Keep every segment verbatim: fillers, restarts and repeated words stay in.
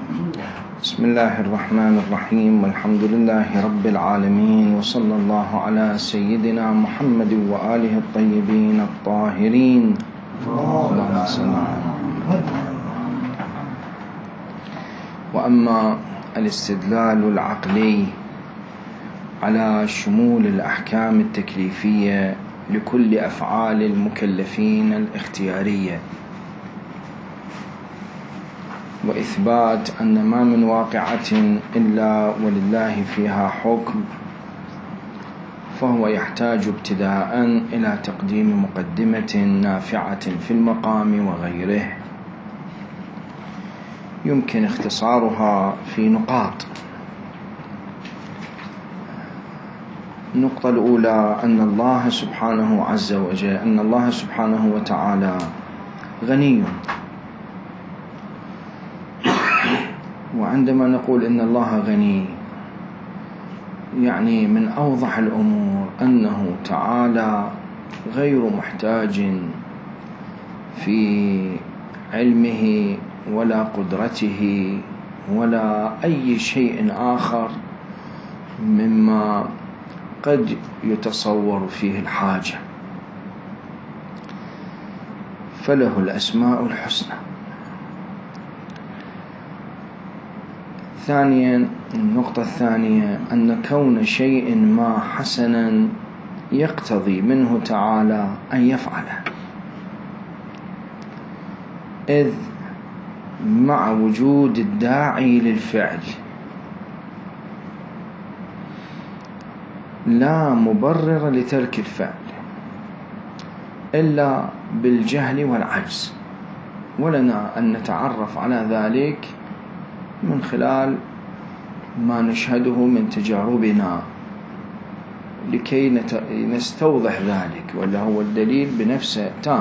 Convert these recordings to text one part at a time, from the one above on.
بسم الله الرحمن الرحيم، والحمد لله رب العالمين، وصلى الله على سيدنا محمد وآله الطيبين الطاهرين. اللهم صل على محمد. وأما الاستدلال العقلي على شمول الأحكام التكليفية لكل أفعال المكلفين الاختيارية، وإثبات أن ما من واقعة إلا ولله فيها حكم، فهو يحتاج ابتداء إلى تقديم مقدمة نافعة في المقام وغيره، يمكن اختصارها في نقاط. النقطة الأولى أن الله سبحانه عز وجل أن الله سبحانه وتعالى غني، وعندما نقول إن الله غني يعني من أوضح الأمور أنه تعالى غير محتاج في علمه ولا قدرته ولا أي شيء آخر مما قد يتصور فيه الحاجة، فله الأسماء الحسنى. ثانيا، النقطة الثانية أن كون شيء ما حسنا يقتضي منه تعالى أن يفعله، إذ مع وجود الداعي للفعل لا مبرر لترك الفعل إلا بالجهل والعجز، ولنا أن نتعرف على ذلك من خلال ما نشهده من تجاربنا لكي نستوضح ذلك، ولا هو الدليل بنفسه تام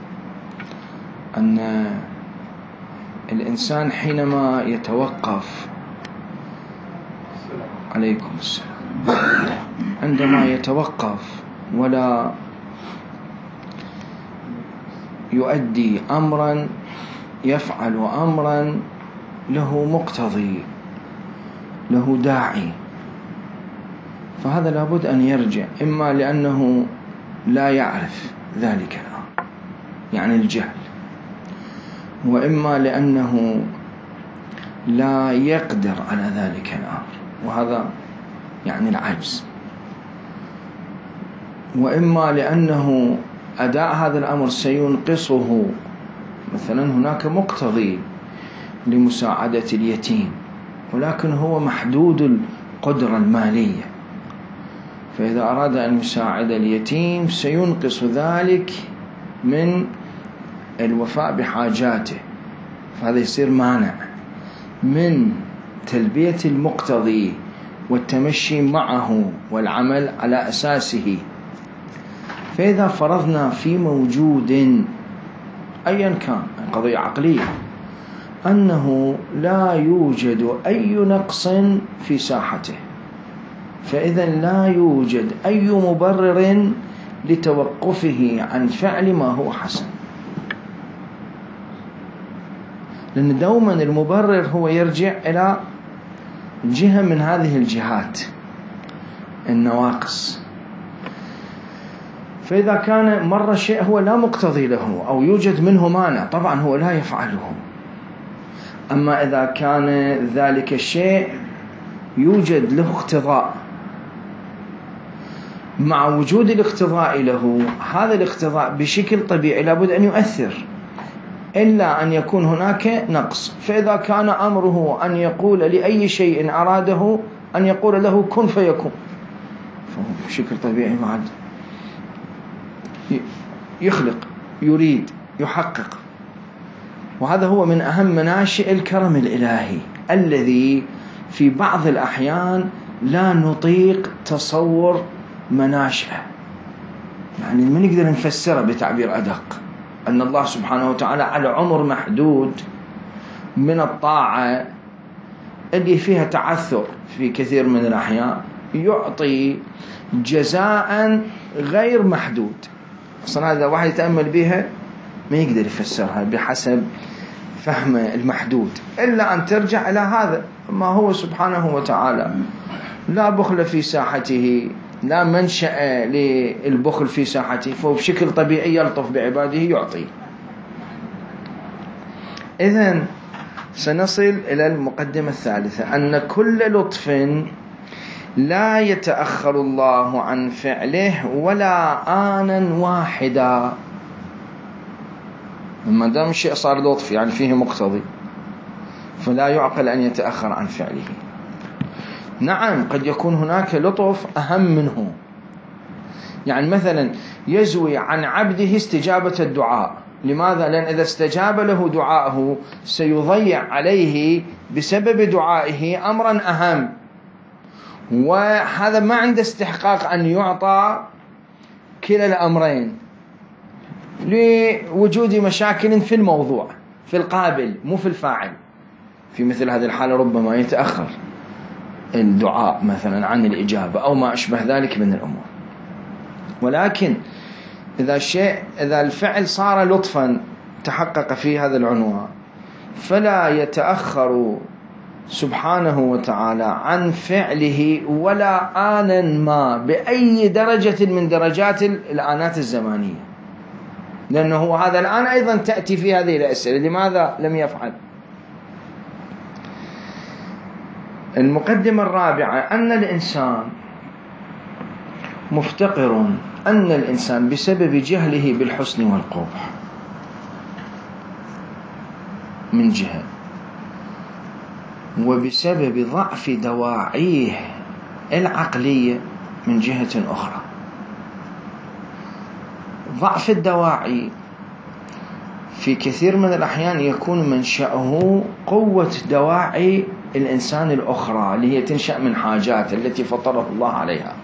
أن الإنسان حينما يتوقف عليكم السلام عندما يتوقف ولا يؤدي أمرا، يفعل أمرا له مقتضي له داعي، فهذا لابد أن يرجع، إما لأنه لا يعرف ذلك الأمر يعني الجهل، وإما لأنه لا يقدر على ذلك الأمر وهذا يعني العجز، وإما لأنه أداء هذا الأمر سينقصه. مثلا هناك مقتضي لمساعدة اليتيم ولكن هو محدود القدرة المالية، فإذا أراد أن يساعد اليتيم سينقص ذلك من الوفاء بحاجاته، فهذا يصير مانع من تلبية المقتضي والتمشي معه والعمل على أساسه. فإذا فرضنا في موجود أيا كان قضية عقلية أنه لا يوجد أي نقص في ساحته، فإذا لا يوجد أي مبرر لتوقفه عن فعل ما هو حسن، لأن دوما المبرر هو يرجع إلى جهة من هذه الجهات النواقص. فإذا كان مرة شيء هو لا مقتضي له أو يوجد منه مانع، طبعا هو لا يفعله. أما إذا كان ذلك الشيء يوجد له اقتضاء، مع وجود الاقتضاء له، هذا الاقتضاء بشكل طبيعي لابد أن يؤثر إلا أن يكون هناك نقص. فإذا كان أمره أن يقول لأي شيء أراده أن يقول له كن فيكون، فهو بشكل طبيعي بعد يخلق، يريد، يحقق. وهذا هو من أهم مناشئ الكرم الإلهي الذي في بعض الأحيان لا نطيق تصور مناشئه، يعني ما نقدر نفسره بتعبير أدق، أن الله سبحانه وتعالى على عمر محدود من الطاعة اللي فيها تعثر في كثير من الأحيان يعطي جزاء غير محدود. أصلا هذا واحد يتأمل بها ما يقدر يفسرها بحسب فهم المحدود إلا أن ترجع إلى هذا ما هو سبحانه وتعالى لا بخل في ساحته، لا منشأ للبخل في ساحته، فهو بشكل طبيعي يلطف بعباده يعطي. إذن سنصل إلى المقدمة الثالثة، أن كل لطف لا يتأخر الله عن فعله ولا آنا واحدا. ما دام شيء صار لطف يعني فيه مقتضي، فلا يعقل أن يتأخر عن فعله. نعم قد يكون هناك لطف أهم منه، يعني مثلا يزوي عن عبده استجابة الدعاء. لماذا؟ لأن إذا استجاب له دعاءه سيضيع عليه بسبب دعائه أمرا أهم، وهذا ما عنده استحقاق أن يعطى كلا الأمرين لوجود مشاكل في الموضوع، في القابل مو في الفاعل. في مثل هذه الحالة ربما يتأخر الدعاء مثلا عن الإجابة أو ما أشبه ذلك من الأمور. ولكن إذا الشيء إذا الفعل صار لطفا تحقق في هذا العنوان، فلا يتأخر سبحانه وتعالى عن فعله ولا آنا ما بأي درجة من درجات الآنات الزمانية، لأنه هذا الآن أيضا تأتي في هذه الأسئلة لماذا لم يفعل. المقدمة الرابعة أن الإنسان مفتقر، أن الإنسان بسبب جهله بالحسن والقبح من جهة، وبسبب ضعف دواعيه العقلية من جهة أخرى. ضعف الدواعي في كثير من الأحيان يكون منشأه قوة دواعي الإنسان الأخرى اللي هي تنشأ من حاجات التي فطره الله عليها،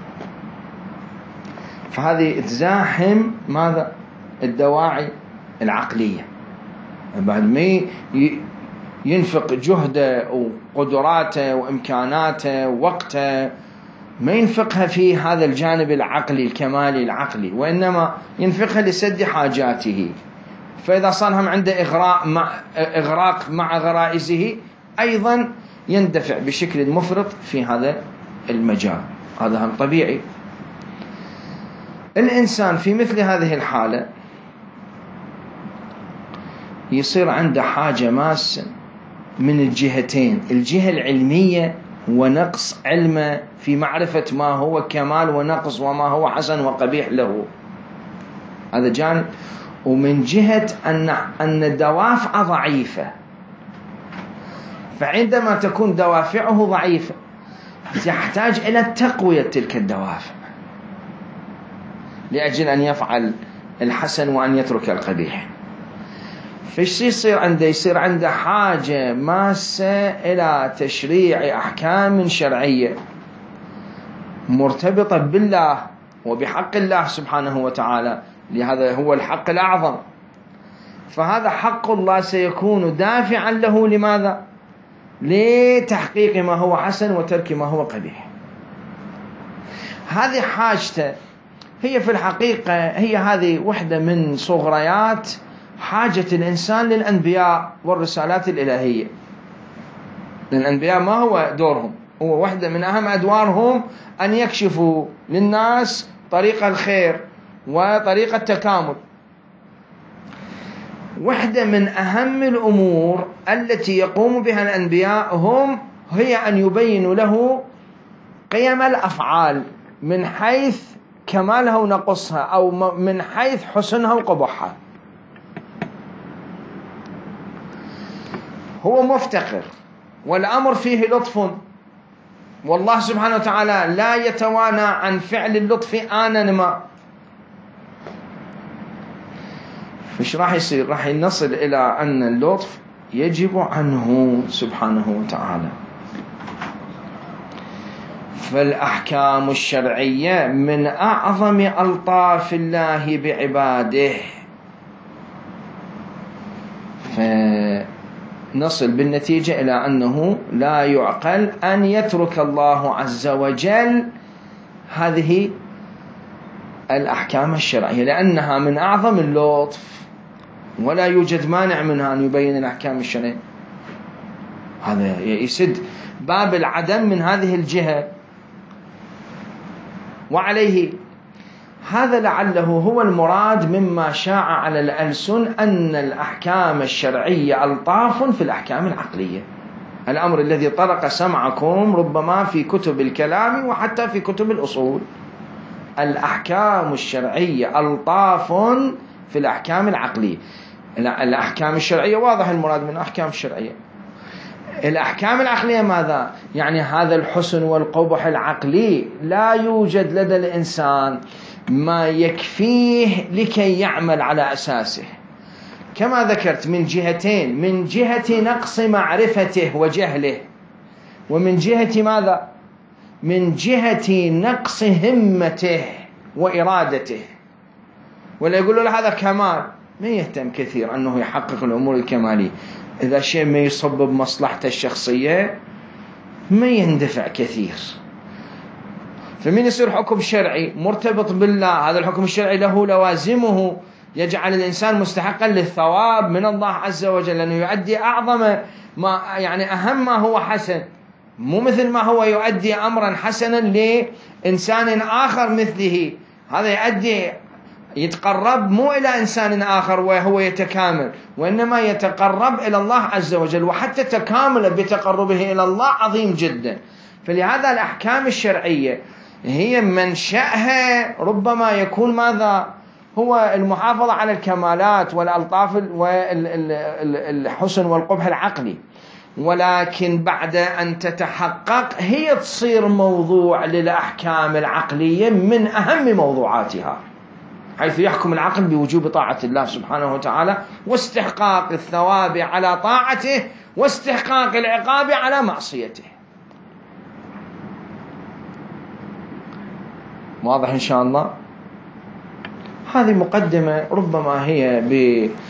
فهذه تزاحم ماذا؟ الدواعي العقلية. بعد ما ينفق جهده وقدراته وإمكاناته ووقته ما ينفقها في هذا الجانب العقلي الكمالي العقلي، وإنما ينفقها لسد حاجاته. فإذا صار هم عنده إغراق مع, إغراق مع غرائزه أيضا يندفع بشكل مفرط في هذا المجال. هذا هم طبيعي. الإنسان في مثل هذه الحالة يصير عنده حاجة ماسة من الجهتين، الجهة العلمية ونقص علمه في معرفة ما هو كمال ونقص وما هو حسن وقبيح له، هذا جانب. ومن جهة أن أن الدوافع ضعيفة، فعندما تكون دوافعه ضعيفة يحتاج إلى تقوية تلك الدوافع لأجل أن يفعل الحسن وأن يترك القبيح. فايش يصير عنده؟ يصير عنده حاجة ماسة إلى تشريع أحكام شرعية مرتبطة بالله وبحق الله سبحانه وتعالى، لهذا هو الحق الأعظم. فهذا حق الله سيكون دافعا له لماذا؟ لتحقيق ما هو حسن وترك ما هو قبيح. هذه حاجته هي في الحقيقة هي هذه وحدة من صغريات حاجة الإنسان للأنبياء والرسالات الإلهية. الأنبياء ما هو دورهم؟ هو وحدة من أهم أدوارهم أن يكشفوا للناس طريق الخير وطريق التكامل. وحدة من أهم الأمور التي يقوم بها الأنبياء هم هي أن يبينوا له قيم الأفعال من حيث كمالها ونقصها، أو من حيث حسنها وقبحها. هو مفتقر والأمر فيه لطف، والله سبحانه وتعالى لا يتوانى عن فعل اللطف آنا ما. فش راح يصير؟ راح نصل إلى أن اللطف يجب عنه سبحانه وتعالى. فالأحكام الشرعية من أعظم ألطاف الله بعباده. فنصل بالنتيجة إلى أنه لا يعقل أن يترك الله عز وجل هذه الأحكام الشرعية، لأنها من أعظم اللطف. ولا يوجد مانع منها أن يبين الأحكام الشرعية. هذا يسد باب العدم من هذه الجهة. وعليه هذا لعله هو المراد مما شاع على الألسن أن الأحكام الشرعية ألطاف في الأحكام العقلية، الأمر الذي طرق سمعكم ربما في كتب الكلام وحتى في كتب الأصول. الأحكام الشرعية ألطاف في الأحكام العقلية. الأحكام الشرعية واضح المراد من الأحكام الشرعية. الأحكام العقلية ماذا؟ يعني هذا الحسن والقبح العقلي لا يوجد لدى الإنسان ما يكفيه لكي يعمل على أساسه، كما ذكرت من جهتين: من جهة نقص معرفته وجهله، ومن جهة ماذا؟ من جهة نقص همته وإرادته. ولا يقول له هذا كمال، ما يهتم كثير أنه يحقق الأمور الكمالية. إذا شيء ما يصبب مصلحته الشخصية ما يندفع كثير. فمن يصير حكم شرعي مرتبط بالله، هذا الحكم الشرعي له لوازمه يجعل الإنسان مستحقا للثواب من الله عز وجل، لأنه يؤدي أعظم ما يعني أهم ما هو حسن، مو مثل ما هو يؤدي أمرا حسنا لإنسان آخر مثله. هذا يؤدي يتقرب مو إلى إنسان آخر وهو يتكامل، وإنما يتقرب إلى الله عز وجل، وحتى تكامل بتقربه إلى الله عظيم جدا. فلهذا الأحكام الشرعية هي منشأها ربما يكون ماذا؟ هو المحافظة على الكمالات والألطاف والحسن والقبح العقلي، ولكن بعد أن تتحقق هي تصير موضوع للأحكام العقلية من أهم موضوعاتها، حيث يحكم العقل بوجوب طاعة الله سبحانه وتعالى واستحقاق الثواب على طاعته واستحقاق العقاب على معصيته. واضح إن شاء الله؟ هذه مقدمة ربما هي ب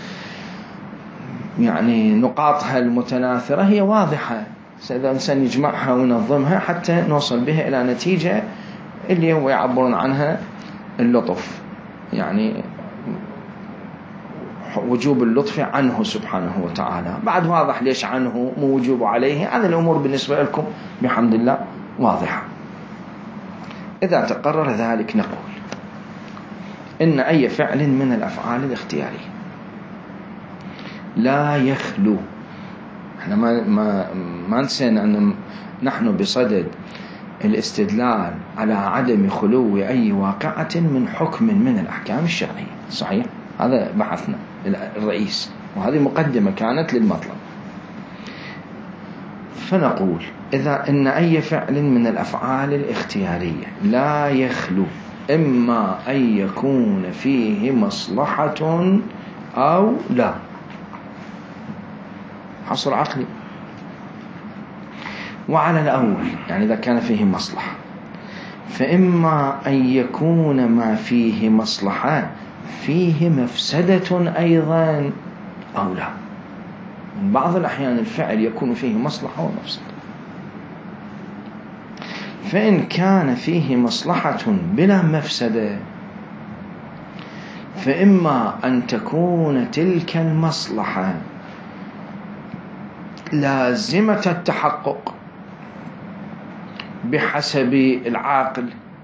يعني نقاطها المتناثرة هي واضحة، إذا الإنسان يجمعها وينظمها حتى نوصل بها إلى نتيجة اللي هو يعبرون عنها اللطف، يعني وجوب اللطف عنه سبحانه وتعالى. بعد واضح ليش عنه مو وجوب عليه، هذه الأمور بالنسبة لكم بحمد الله واضحة. إذا تقرر ذلك نقول إن أي فعل من الأفعال الاختيارية لا يخلو، احنا ما ما ما نسينا أن نحن بصدد الاستدلال على عدم خلو أي واقعة من حكم من الأحكام الشرعية، صحيح؟ هذا بحثنا الرئيس، وهذه مقدمة كانت للمطلب. فنقول إذا إن أي فعل من الأفعال الاختيارية لا يخلو إما أن يكون فيه مصلحة أو لا، حصر عقلي. وعلى الأول يعني إذا كان فيه مصلحة، فإما أن يكون ما فيه مصلحة فيه مفسدة أيضا أو لا. بعض الأحيان الفعل يكون فيه مصلحة ومفسدة، فإن كان فيه مصلحة بلا مفسدة فإما أن تكون تلك المصلحة لازمة التحقق بحسب العاقل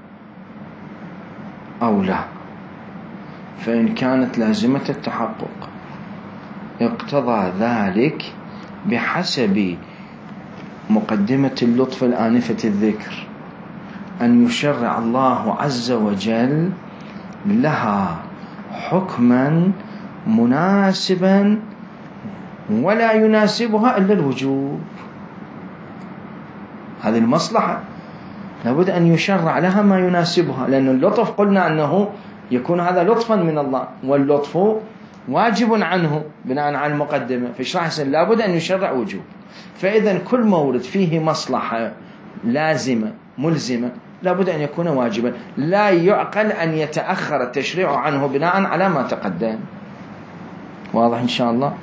أو لا. فإن كانت لازمة التحقق اقتضى ذلك بحسب مقدمة اللطف الآنفة الذكر أن يشرع الله عز وجل لها حكما مناسبا ولا يناسبها إلا الوجوب. هذه المصلحة لابد أن يشرع لها ما يناسبها، لأن اللطف قلنا أنه يكون هذا لطفا من الله، واللطف واجب عنه بناء على المقدمة، فإشراح السنة لابد أن يشرع وجوب. فإذا كل مورد فيه مصلحة لازمة ملزمة لابد أن يكون واجبا، لا يعقل أن يتأخر التشريع عنه بناء على ما تقدم. واضح إن شاء الله؟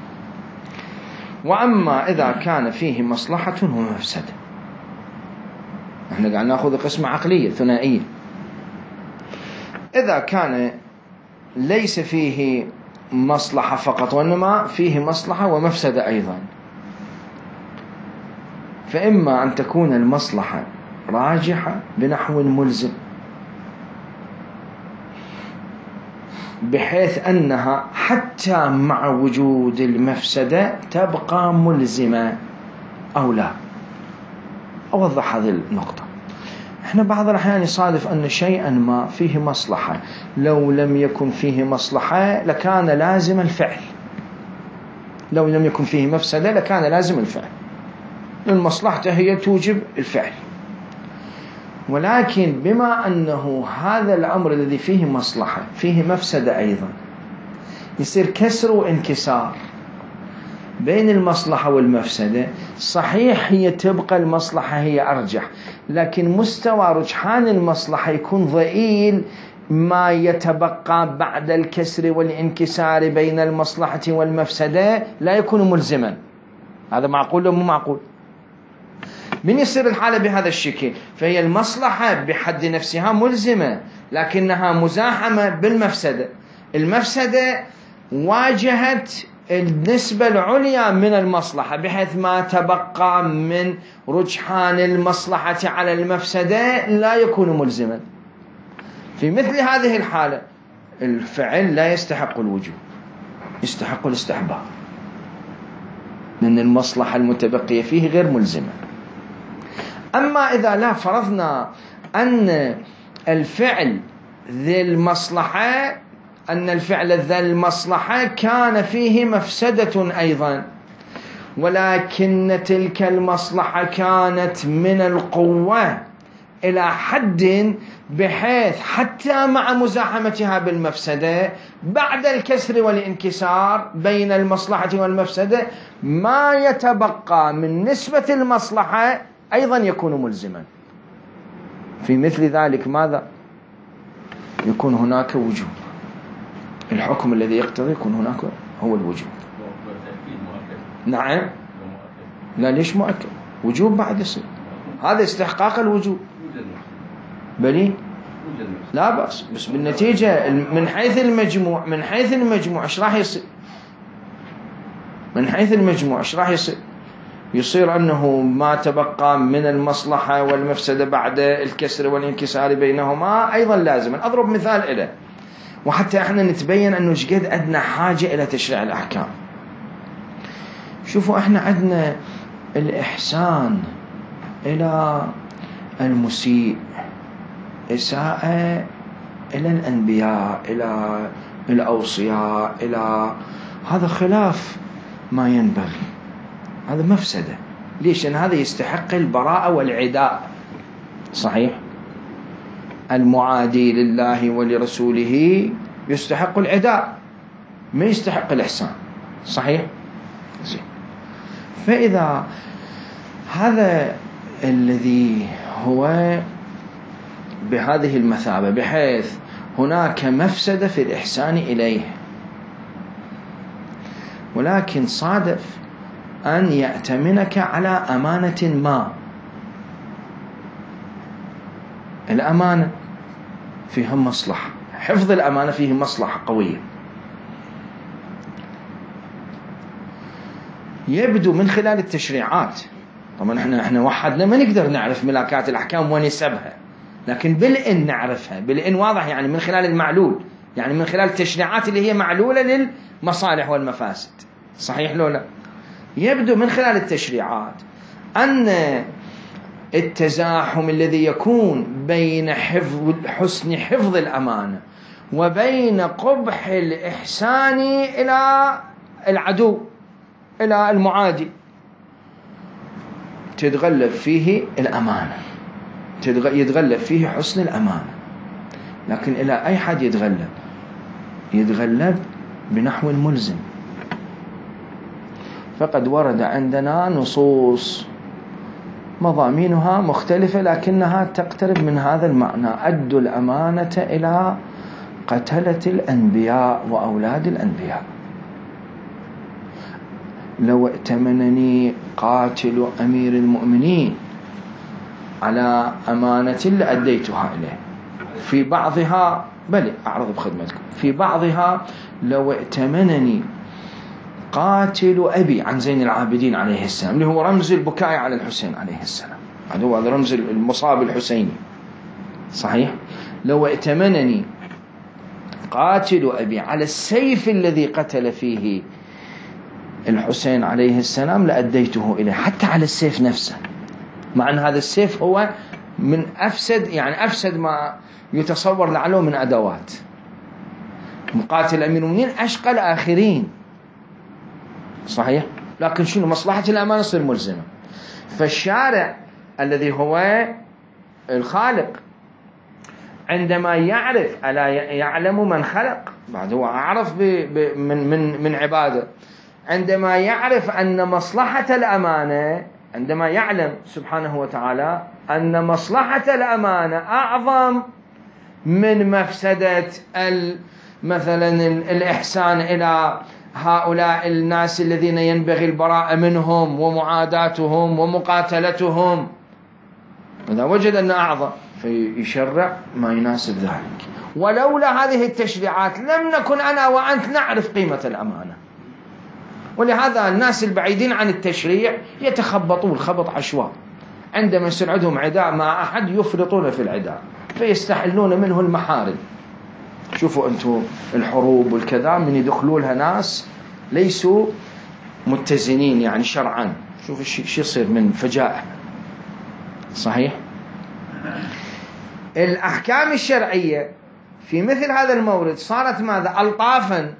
وأما إذا كان فيه مصلحة ومفسدة، احنا قاعد ناخذ قسمة عقلية ثنائية. إذا كان ليس فيه مصلحة فقط، وإنما فيه مصلحة ومفسدة أيضا. فإما أن تكون المصلحة راجحة بنحو ملزم، بحيث أنها حتى مع وجود المفسدة تبقى ملزمة أو لا. أوضح هذه النقطة. احنا بعض الأحيان يصادف أن شيئا ما فيه مصلحة، لو لم يكن فيه مصلحة لكان لازم الفعل، لو لم يكن فيه مفسدة لكان لازم الفعل، المصلحة هي توجب الفعل. ولكن بما أنه هذا الأمر الذي فيه مصلحة فيه مفسدة أيضا، يصير كسر وانكسار بين المصلحة والمفسدة. صحيح هي تبقى المصلحة هي أرجح، لكن مستوى رجحان المصلحة يكون ضئيل، ما يتبقى بعد الكسر والانكسار بين المصلحة والمفسدة لا يكون ملزما. هذا معقول ولا مو معقول؟ من يصير الحالة بهذا الشكل؟ فهي المصلحة بحد نفسها ملزمة، لكنها مزاحمة بالمفسدة. المفسدة واجهت النسبة العليا من المصلحة، بحيث ما تبقى من رجحان المصلحة على المفسدة لا يكون ملزما. في مثل هذه الحالة الفعل لا يستحق الوجوب، يستحق الاستحباب، لأن المصلحة المتبقية فيه غير ملزمة. أما إذا لا فرضنا أن الفعل ذي المصلحة أن الفعل ذي المصلحة كان فيه مفسدة أيضا، ولكن تلك المصلحة كانت من القوة إلى حد بحيث حتى مع مزاحمتها بالمفسدة بعد الكسر والانكسار بين المصلحة والمفسدة ما يتبقى من نسبة المصلحة أيضا يكون ملزما. في مثل ذلك ماذا؟ يكون هناك وجوب، الحكم الذي يقتضي يكون هناك هو الوجوب. نعم، لا ليش مؤكد؟ وجوب بعد يصير، هذا استحقاق الوجوب بلي لا بأس، بس بالنتيجة من حيث المجموع، من حيث المجموع ايش راح يصير؟ من حيث المجموع ايش راح يصير؟ يصير أنه ما تبقى من المصلحة والمفسدة بعد الكسر والانكسار بينهما أيضا لازما. أضرب مثال إليه وحتى احنا نتبين أنه شقد عندنا حاجة إلى تشريع الأحكام. شوفوا احنا عندنا الإحسان إلى المسيء، إساءة إلى الأنبياء، إلى الأوصياء، إلى هذا خلاف ما ينبغي، هذا مفسدة. ليش؟ لأن هذا يستحق البراءة والعداء. صحيح؟ المعادي لله ولرسوله يستحق العداء، ما يستحق الإحسان. صحيح؟ زين. فإذا هذا الذي هو بهذه المثابة بحيث هناك مفسدة في الإحسان إليه، ولكن صادف أن يأتمنك على أمانة ما، الأمانة فيها مصلحة، حفظ الأمانة فيه مصلحة قوية. يبدو من خلال التشريعات، طبعا احنا احنا وحدنا ما نقدر نعرف ملاكات الأحكام ونسبها، لكن بالإن نعرفها، بالإن واضح يعني من خلال المعلول، يعني من خلال التشريعات اللي هي معلولة للمصالح والمفاسد. صحيح لو لا؟ يبدو من خلال التشريعات أن التزاحم الذي يكون بين حفظ حسن حفظ الأمانة وبين قبح الإحسان إلى العدو، إلى المعادي، تتغلب فيه الأمانة، يتغلب فيه حسن الأمانة. لكن إلى أي حد يتغلب؟ يتغلب بنحو الملزم. فقد ورد عندنا نصوص مضامينها مختلفة لكنها تقترب من هذا المعنى: أدوا الأمانة إلى قتلة الأنبياء وأولاد الأنبياء. لو ائتمنني قاتل أمير المؤمنين على أمانة لأديتها إليه، في بعضها بل أعرض بخدمتكم. في بعضها لو ائتمنني قاتل أبي عن زين العابدين عليه السلام، اللي هو رمز البكاء على الحسين عليه السلام، هذا هو رمز المصاب الحسيني صحيح. لو ائتمنني قاتل أبي على السيف الذي قتل فيه الحسين عليه السلام لأديته إليه، حتى على السيف نفسه، مع أن هذا السيف هو من أفسد يعني أفسد ما يتصور لعله من أدوات. مقاتل أمير المؤمنين أشقى الآخرين صحيح، لكن شنو مصلحة الأمانة تصير ملزمة. فالشارع الذي هو الخالق عندما يعرف ألا يعلم من خلق، بعد هو أعرف من من من عباده، عندما يعرف أن مصلحة الأمانة، عندما يعلم سبحانه وتعالى أن مصلحة الأمانة أعظم من مفسدة مثلا الإحسان إلى هؤلاء الناس الذين ينبغي البراءة منهم ومعاداتهم ومقاتلتهم، إذا وجد أن أعظم فيشرع ما يناسب ذلك. ولولا هذه التشريعات لم نكن أنا وأنت نعرف قيمة الأمانة. ولهذا الناس البعيدين عن التشريع يتخبطون خبط عشواء، عندما يصير عندهم عداء مع أحد يفرطون في العداء فيستحلون منه المحارم. شوفوا أنتم الحروب والكذا من يدخلوا لها ناس ليسوا متزنين يعني شرعا، شوف شو يصير من فجائع صحيح. الأحكام الشرعية في مثل هذا المورد صارت ماذا؟ ألطافا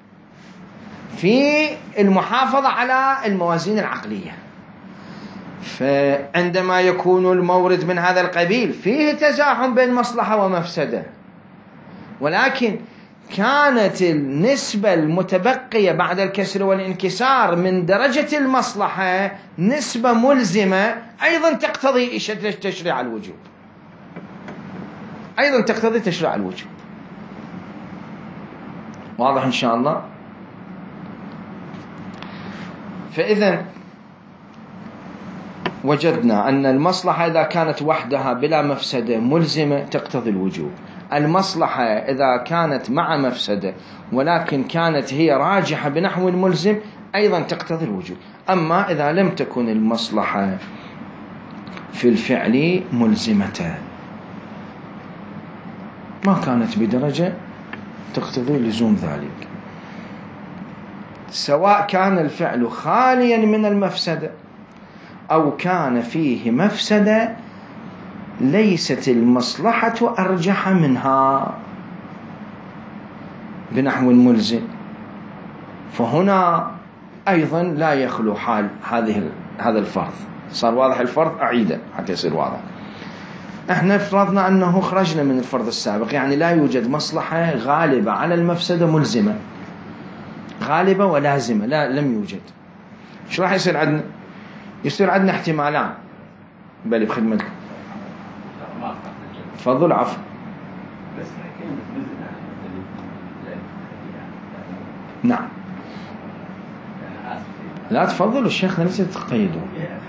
في المحافظة على الموازين العقلية. فعندما يكون المورد من هذا القبيل فيه تزاحم بين مصلحة ومفسدة، ولكن كانت النسبة المتبقية بعد الكسر والانكسار من درجة المصلحة نسبة ملزمة أيضا تقتضي تشريع الوجوب، أيضا تقتضي تشريع الوجوب. واضح إن شاء الله. فإذا وجدنا أن المصلحة إذا كانت وحدها بلا مفسدة ملزمة تقتضي الوجوب. المصلحة إذا كانت مع مفسدة ولكن كانت هي راجحة بنحو الملزم أيضا تقتضي الوجوب. أما إذا لم تكن المصلحة في الفعل ملزمة ما كانت بدرجة تقتضي لزوم ذلك، سواء كان الفعل خاليا من المفسدة أو كان فيه مفسدة ليست المصلحة أرجح منها بنحو الملزم، فهنا أيضا لا يخلو حال هذه هذا الفرض. صار واضح الفرض؟ أعيده حتى يصير واضح. احنا فرضنا أنه خرجنا من الفرض السابق، يعني لا يوجد مصلحة غالبة على المفسدة ملزمة، غالبة ولازمة لا لم يوجد. شو راح يصير عندنا؟ يصير عندنا احتمالان. بل بخدمتكم تفضل. عفو. نعم لا تفضلوا الشيخنا ليس تقيدوا.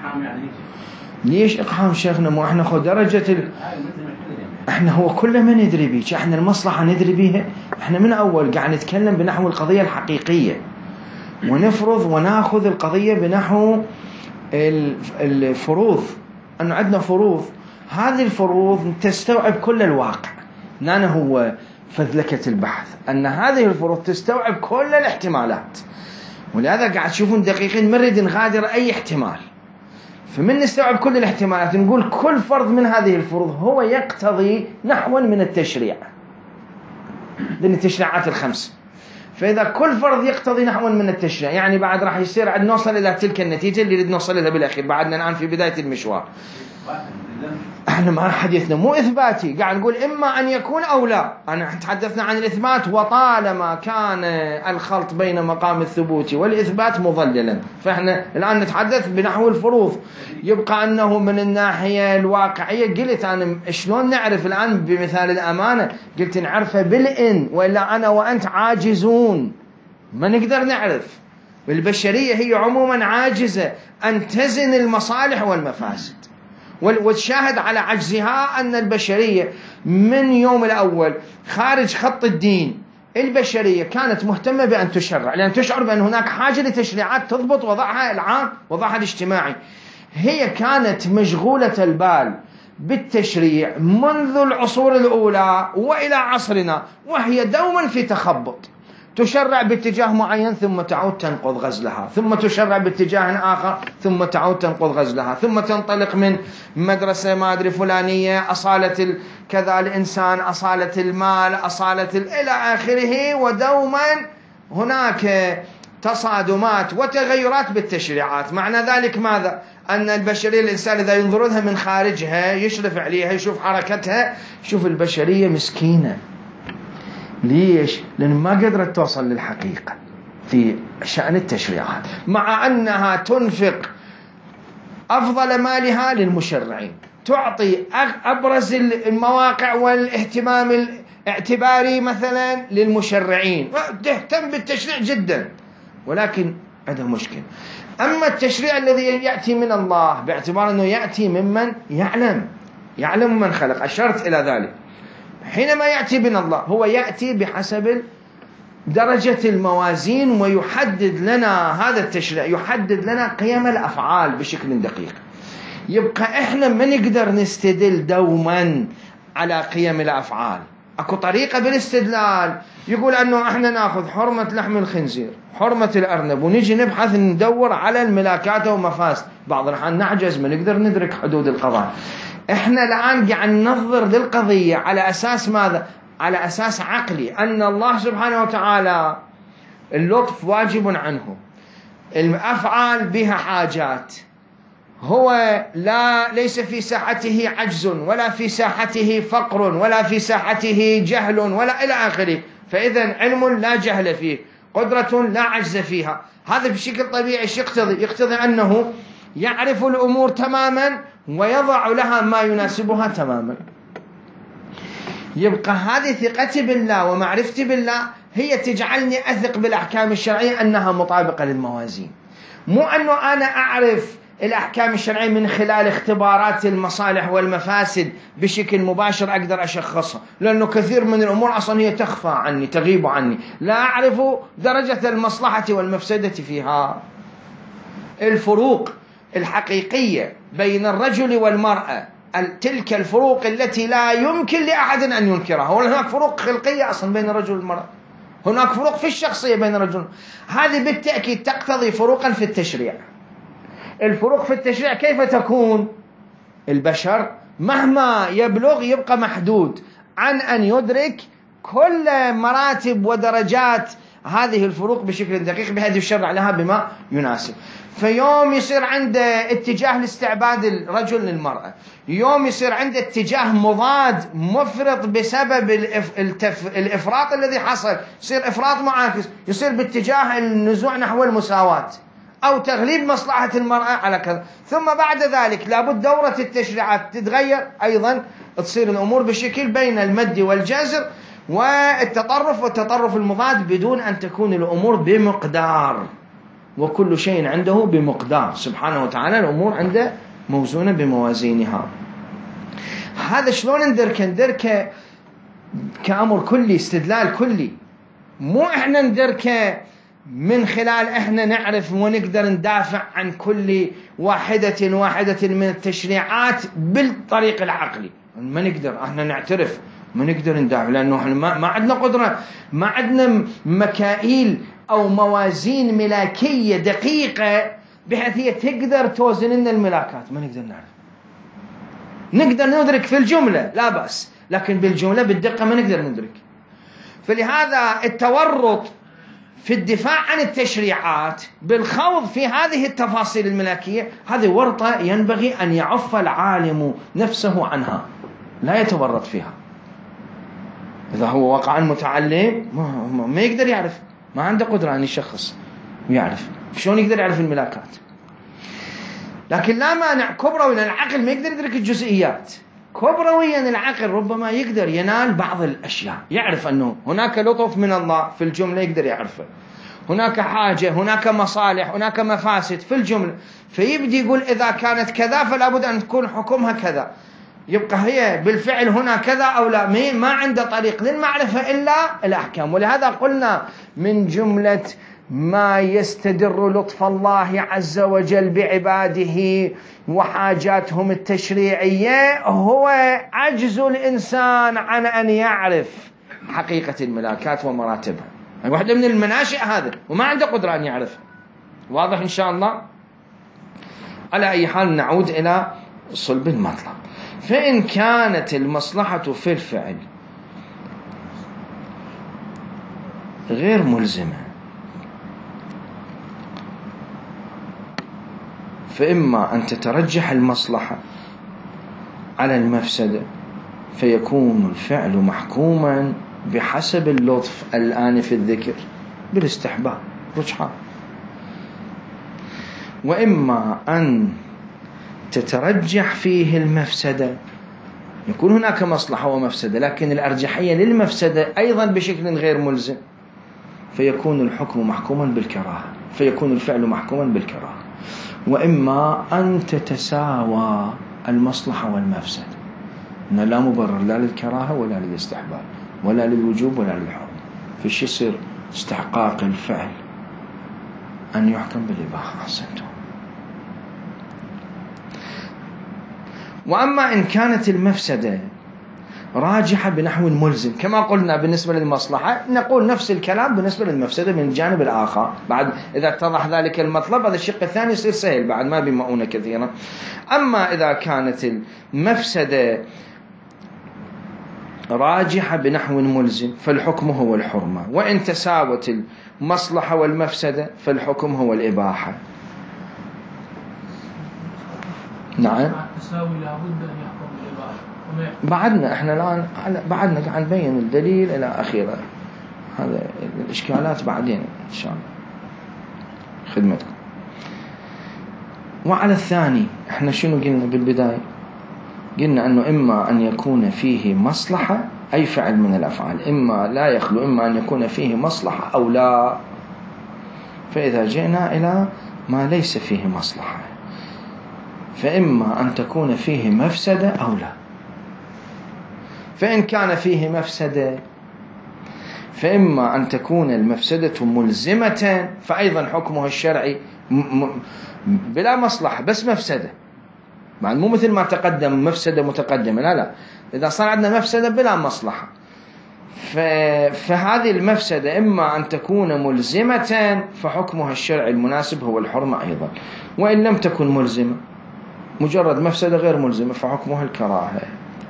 ليش إقحام شيخنا؟ مو احنا خو درجة ال... احنا هو كل ما ندري بيش، احنا المصلحة ندري بيها. احنا من اول قاعد نتكلم بنحو القضية الحقيقية ونفرض وناخذ القضية بنحو الفروض، انه عندنا فروض، هذه الفروض تستوعب كل الواقع. نانا هو فذلكة البحث أن هذه الفروض تستوعب كل الاحتمالات، ولهذا قاعد تشوفون دقيقين مرد نغادر أي احتمال. فمن نستوعب كل الاحتمالات نقول كل فرض من هذه الفروض هو يقتضي نحوا من التشريع، لأن التشريعات الخمس. فإذا كل فرض يقتضي نحوا من التشريع يعني بعد راح يصير عد نوصل إلى تلك النتيجة اللي نريد نوصل إلى بالأخير. بعدنا الآن في بداية المشوار. احنا ما حديثنا مو إثباتي، قاعد نقول إما أن يكون أو لا. أنا تحدثنا عن الإثبات، وطالما كان الخلط بين مقام الثبوت والإثبات مضللا، فإحنا الآن نتحدث بنحو الفروض. يبقى أنه من الناحية الواقعية قلت أنا شلون نعرف الآن بمثال الأمانة؟ قلت نعرفه بالإن، وإلا أنا وأنت عاجزون ما نقدر نعرف. والبشرية هي عموما عاجزة أن تزن المصالح والمفاسد، والشاهد على عجزها أن البشرية من يوم الأول خارج خط الدين البشرية كانت مهتمة بأن تشرع، لأن تشعر بأن هناك حاجة لتشريعات تضبط وضعها العام وضعها الاجتماعي. هي كانت مشغولة البال بالتشريع منذ العصور الأولى وإلى عصرنا، وهي دوما في تخبط، تشرع باتجاه معين ثم تعود تنقض غزلها، ثم تشرع باتجاه آخر ثم تعود تنقض غزلها، ثم تنطلق من مدرسة ما أدري فلانية، أصالة كذا الإنسان، أصالة المال، أصالة إلى آخره، ودوما هناك تصادمات وتغيرات بالتشريعات. معنى ذلك ماذا؟ أن البشرية الإنسان إذا ينظر لها من خارجها يشرف عليها يشوف حركتها يشوف البشرية مسكينة. ليش؟ لأن ما قدرت توصل للحقيقة في شأن التشريعات، مع أنها تنفق أفضل مالها للمشرعين، تعطي أبرز المواقع والاهتمام الاعتباري مثلا للمشرعين، تهتم بالتشريع جدا، ولكن عندها مشكلة. أما التشريع الذي يأتي من الله باعتبار أنه يأتي ممن يعلم يعلم من خلق، أشرت إلى ذلك، حينما يأتي من الله هو يأتي بحسب درجة الموازين، ويحدد لنا هذا التشريع يحدد لنا قيم الأفعال بشكل دقيق. يبقى إحنا ما نقدر نستدل دوما على قيم الأفعال. أكو طريقة بالاستدلال يقول أنه إحنا نأخذ حرمة لحم الخنزير، حرمة الأرنب، ونجي نبحث ندور على الملاكات ومفاسد. بعض الأحيان نعجز، ما نقدر ندرك حدود القضاء. إحنا الآن قاعد ننظر للقضية على أساس ماذا؟ على أساس عقلي، أن الله سبحانه وتعالى اللطف واجب عنه، الأفعال بها حاجات، هو لا ليس في ساحته عجز ولا في ساحته فقر ولا في ساحته جهل ولا إلى آخره. فإذا علم لا جهل فيه، قدرة لا عجز فيها. هذا بشكل طبيعي يقتضي يقتضي أنه يعرف الأمور تماما ويضع لها ما يناسبها تماما. يبقى هذه ثقتي بالله ومعرفتي بالله هي تجعلني أثق بالأحكام الشرعية أنها مطابقة للموازين، مو أنه أنا أعرف الأحكام الشرعية من خلال اختبارات المصالح والمفاسد بشكل مباشر أقدر أشخصها، لأنه كثير من الأمور أصلا هي تخفى عني تغيب عني، لا أعرف درجة المصلحة والمفسدة فيها. الفروق الحقيقية بين الرجل والمرأة، تلك الفروق التي لا يمكن لأحد أن ينكرها. هناك فروق خلقية أصلا بين الرجل والمرأة، هناك فروق في الشخصية بين الرجل، هذه بالتأكيد تقتضي فروقا في التشريع. الفروق في التشريع كيف تكون؟ البشر مهما يبلغ يبقى محدود عن أن يدرك كل مراتب ودرجات هذه الفروق بشكل دقيق، بحيث يشرع لها بما يناسب. فيوم يصير عنده اتجاه لاستعباد الرجل للمرأة، يوم يصير عنده اتجاه مضاد مفرط بسبب التف... الإفراط الذي حصل، يصير إفراط معاكس، يصير باتجاه النزوع نحو المساواة أو تغليب مصلحة المرأة على كذا. ثم بعد ذلك لابد دورة التشريعات تتغير أيضا، تصير الأمور بشكل بين المد والجزر والتطرف والتطرف المضاد، بدون أن تكون الأمور بمقدار، وكل شيء عنده بمقدار سبحانه وتعالى، الأمور عنده موزونة بموازينها. هذا شلون ندرك؟ ندرك كأمر كلي، استدلال كلي، مو إحنا ندرك من خلال إحنا نعرف ونقدر ندافع عن كل واحدة واحدة من التشريعات بالطريق العقلي. ما نقدر إحنا نعترف، ما نقدر ندافع، لأنه إحنا ما, ما عندنا قدرة، ما عندنا مكائيل أو موازين ملاكية دقيقة بحيث هي تقدر توزن لنا الملاكات. ما نقدر نعرف، نقدر ندرك في الجملة لا بأس، لكن بالجملة بالدقة ما نقدر ندرك. فلهذا التورط في الدفاع عن التشريعات بالخوض في هذه التفاصيل الملاكية، هذه ورطة ينبغي أن يعف العالم نفسه عنها، لا يتورط فيها. إذا هو وقع المتعلم ما يقدر يعرف، ما عنده قدرة أن يشخص ويعرف، شلون يقدر يعرف الملاكات؟ لكن لا مانع كبرويا العقل ما يقدر يدرك الجزئيات، كبرويا العقل ربما يقدر ينال بعض الأشياء، يعرف أنه هناك لطف من الله في الجملة يقدر يعرفه، هناك حاجة، هناك مصالح، هناك مفاسد في الجملة، فيبدي يقول إذا كانت كذا فلا بد أن تكون حكمها كذا، يبقى هي بالفعل هنا كذا أو لا، ما عنده طريق للمعرفة إلا الأحكام. ولهذا قلنا من جملة ما يستدر لطف الله عز وجل بعباده وحاجاتهم التشريعية هو عجز الإنسان عن أن يعرف حقيقة الملاكات ومراتبها. واحدة من المناشئ هذا وما عنده قدرة أن يعرف. واضح إن شاء الله؟ على أي حال نعود إلى صلب المطلب. فإن كانت المصلحة في الفعل غير ملزمة فإما أن تترجح المصلحة على المفسدة فيكون الفعل محكوما بحسب اللطف الآن في الذكر بالاستحباب رجحان، وإما أن تترجح فيه المفسدة، يكون هناك مصلحة ومفسدة لكن الأرجحية للمفسدة أيضا بشكل غير ملزم، فيكون الحكم محكوما بالكراهة، فيكون الفعل محكوما بالكراهة. وإما أن تتساوى المصلحة والمفسدة، إن لا مبرر لا للكراهة ولا للاستحباب ولا للوجوب ولا للحرم، فيش يصير استحقاق الفعل أن يحكم بالإباحة. أحسنتم. وأما إن كانت المفسدة راجحة بنحو ملزم كما قلنا بالنسبة للمصلحة، نقول نفس الكلام بالنسبة للمفسدة من الجانب الآخر. بعد إذا اتضح ذلك المطلب هذا الشق الثاني يصير سهل بعد ما بمؤونة كثيرة. أما إذا كانت المفسدة راجحة بنحو ملزم فالحكم هو الحرمة، وإن تساوت المصلحة والمفسدة فالحكم هو الإباحة. نعم التساوي لابد أن يحكم بالإباحة. بعدنا احنا الآن بعدنا قاعد نبين الدليل إلى أخيرا، هذا الإشكالات بعدين إن شاء الله خدمتكم. وعلى الثاني احنا شنو قلنا بالبداية؟ قلنا أنه إما أن يكون فيه مصلحة أي فعل من الأفعال، إما لا يخلو إما أن يكون فيه مصلحة أو لا. فإذا جئنا إلى ما ليس فيه مصلحة فإما أن تكون فيه مفسدة أو لا. فإن كان فيه مفسدة فإما أن تكون المفسدة ملزمة فأيضا حكمها الشرعي بلا مصلحة بس مفسدة، بعد مو مثل ما تقدم مفسدة متقدمة، لا لا، إذا صار عندنا مفسدة بلا مصلحة فهذه المفسدة إما أن تكون ملزمة فحكمها الشرعي المناسب هو الحرمة أيضا، وإن لم تكن ملزمة مجرد مفسدة غير ملزمة فحكمها الكراهة.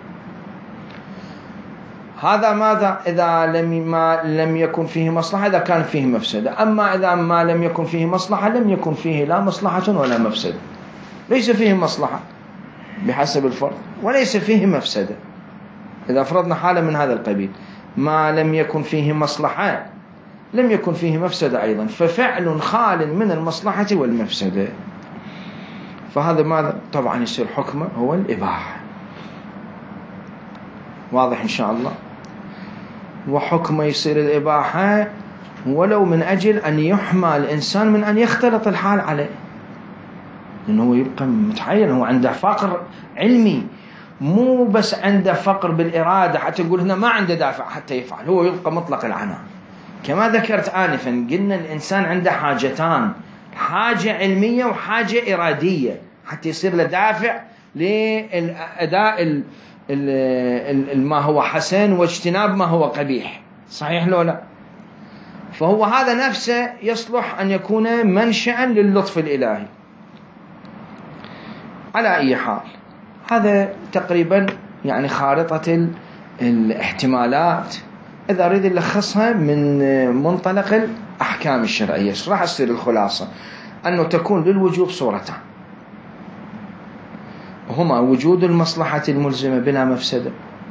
هذا ماذا إذا لم ما لم يكن فيه مصلحة، إذا كان فيه مفسدة. أما إذا ما لم يكن فيه مصلحة لم يكن فيه لا مصلحة ولا مفسدة، ليس فيه مصلحة بحسب الفرض وليس فيه مفسدة. إذا فرضنا حالة من هذا القبيل ما لم يكن فيه مصلحة لم يكن فيه مفسدة أيضا، ففعل خال من المصلحة والمفسدة، فهذا ماذا طبعا يصير حكمه هو الإباحة. واضح إن شاء الله؟ وحكمه يصير الإباحة ولو من أجل أن يحمى الإنسان من أن يختلط الحال عليه، لأنه هو يبقى متحير، هو عنده فقر علمي، مو بس عنده فقر بالإرادة حتى يقول هنا ما عنده دافع حتى يفعل، هو يبقى مطلق العناء. كما ذكرت آنفا قلنا الإنسان عنده حاجتان، حاجة علمية وحاجة إرادية حتى يصير له دافع للأداء ما هو حسن واجتناب ما هو قبيح، صحيح لو لا؟ فهو هذا نفسه يصلح أن يكون منشأ للطف الإلهي. على أي حال هذا تقريبا يعني خارطة الاحتمالات إذا أريد ألخصها من منطلق الأحكام الشرعية. راح تصير الخلاصة أنه تكون للوجوب صورتان، هما وجود المصلحة الملزمة بلا مفسدة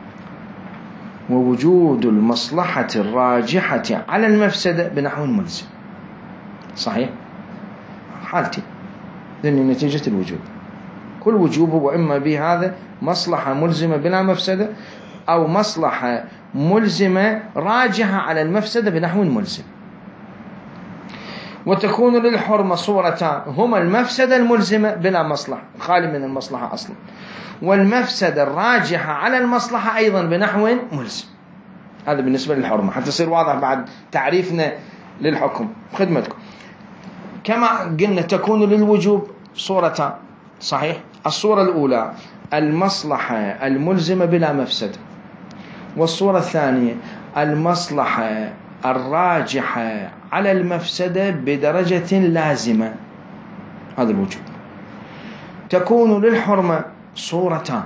ووجود المصلحة الراجحة على المفسدة بنحو ملزم. صحيح؟ حالتي ذني نتيجة الوجوب، كل وجوب هو إما بهذا مصلحة ملزمة بلا مفسدة أو مصلحة ملزمة راجحة على المفسدة بنحو ملزم. وتكون للحرمة صورتان هما المفسدة الملزمة بلا مصلحة خالي من المصلحة أصلا، والمفسدة الراجحة على المصلحة أيضا بنحو ملزم. هذا بالنسبة للحرمة حتى يصير واضح بعد تعريفنا للحكم خدمتكم. كما قلنا تكون للوجوب صورتان صحيح. الصورة الأولى المصلحة الملزمة بلا مفسدة، والصورة الثانية المصلحة الراجحة على المفسدة بدرجة لازمة، هذا الوجوب. تكون للحرمة صورتان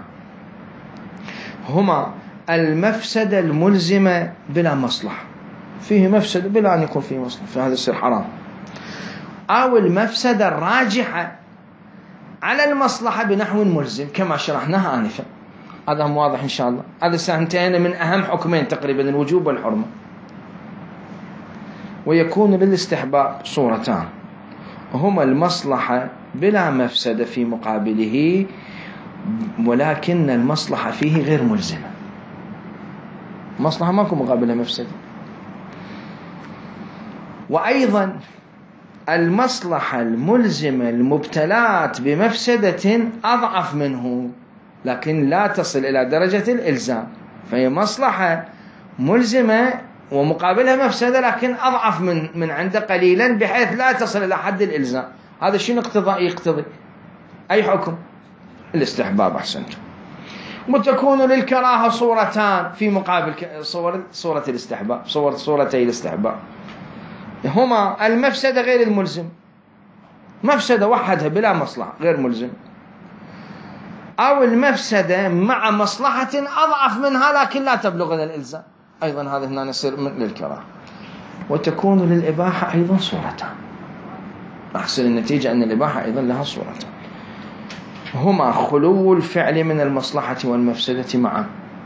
هما المفسدة الملزمة بلا مصلحة، فيه مفسدة بلا أن يكون فيه مصلحة فهذا يصير حرام، أو المفسدة الراجحة على المصلحة بنحو ملزم كما شرحناها آنفا. هذا هم واضح إن شاء الله. هذا سنتين من أهم حكمين تقريبا الوجوب والحرمة. ويكون للاستحباب صورتان هما المصلحة بلا مفسدة في مقابله، ولكن المصلحة فيه غير ملزمة، مصلحة ماكو مقابلها مفسدة. وأيضا المصلحة الملزمة المبتلات بمفسدة أضعف منه لكن لا تصل إلى درجة الإلزام، فهي مصلحة ملزمة ومقابلها مفسدة لكن أضعف من من عنده قليلا بحيث لا تصل إلى حد الإلزام. هذا شنو اقتضاء يقتضي أي حكم؟ الاستحباب. أحسنتم. وتكون للكراهة صورتان في مقابل صورة صورة الاستحباب، صورة صورتي الاستحباب هما المفسدة غير الملزم، مفسدة وحدها بلا مصلحة غير ملزم، أو المفسدة مع مصلحة أضعف منها لكن لا تبلغ إلى الإلزام، أيضا هذا هنا نصير للكراهة. وتكون للإباحة أيضا صورتان، أحسن النتيجة أن الإباحة أيضا لها صورتان هما خلو الفعل من المصلحة والمفسدة معا،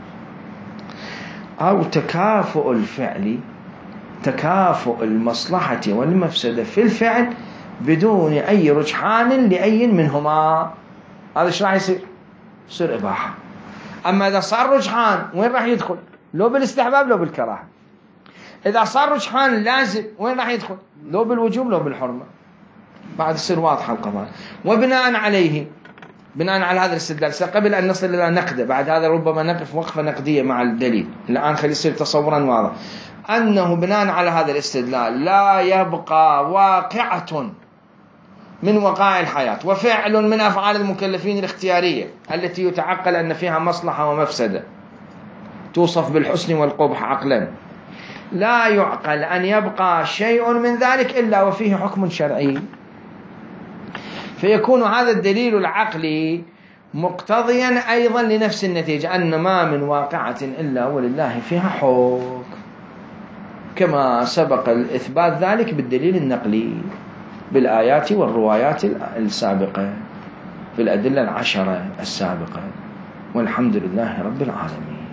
أو تكافؤ الفعل تكافؤ المصلحة والمفسدة في الفعل بدون أي رجحان لأي منهما. هذا ايش راح يصير؟ يصير إباحة. أما إذا صار رجحان وين راح يدخل؟ لو بالاستحباب لو بالكراهة. إذا صار رجحان لازم وين راح يدخل؟ لو بالوجوب لو بالحرمة. بعد يصير واضحة القضايا. وبناء عليه بناء على هذا الاستدلال قبل أن نصل إلى نقده، بعد هذا ربما نقف وقفة نقدية مع الدليل، الآن خلي يصير تصورا واضح أنه بناء على هذا الاستدلال لا يبقى واقعة من وقائع الحياة وفعل من أفعال المكلفين الاختيارية التي يتعقل أن فيها مصلحة ومفسدة توصف بالحسن والقبح عقلا، لا يعقل أن يبقى شيء من ذلك إلا وفيه حكم شرعي، فيكون هذا الدليل العقلي مقتضيا أيضا لنفس النتيجة أن ما من واقعة إلا ولله فيها حكم، كما سبق الإثبات ذلك بالدليل النقلي بالآيات والروايات السابقة بالأدلة العشرة السابقة. والحمد لله رب العالمين.